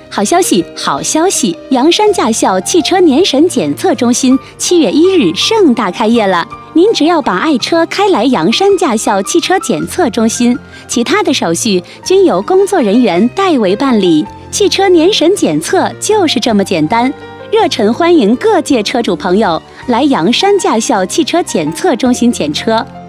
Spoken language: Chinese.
好消息，好消息！阳山驾校汽车年审检测中心7月1日盛大开业了。您只要把爱车开来阳山驾校汽车检测中心，其他的手续均由工作人员代为办理。汽车年审检测就是这么简单。热忱欢迎各界车主朋友来阳山驾校汽车检测中心检车。